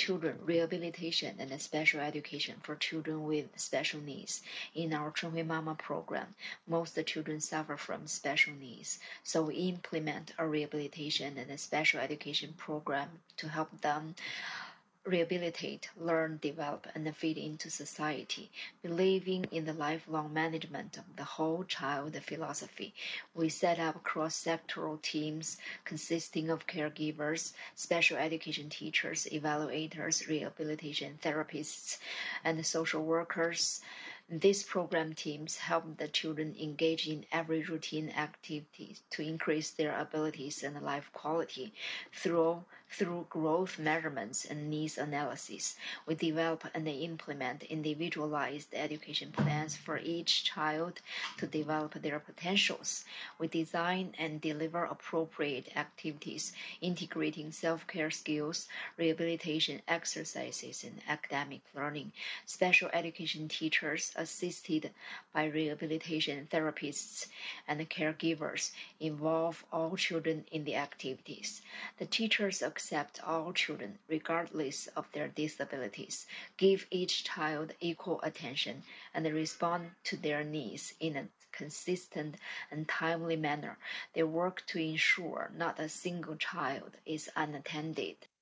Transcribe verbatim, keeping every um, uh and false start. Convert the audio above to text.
children, rehabilitation and special education for children with special needs. In our Chunhui Mama program, most children suffer from special needs, so we implement a rehabilitation and a special education program to help them rehabilitate, learn, develop, and fit into society. Believing in the lifelong management of the whole child philosophy, we set up cross-sectoral teams consisting of caregivers, special education teachers, evaluators, rehabilitation therapists, and social workers. These program teams help the children engage in every routine activity to increase their abilities and life quality through through growth measurements and needs analysis. We develop and implement individualized education plans for each child to develop their potentials. We design and deliver appropriate activities, integrating self-care skills, rehabilitation exercises, and academic learning. Special education teachers assisted by rehabilitation therapists and caregivers involve all children in the activities. The teachers accept all children regardless of their disabilities, give each child equal attention, and respond to their needs in a consistent and timely manner. They work to ensure not a single child is unattended.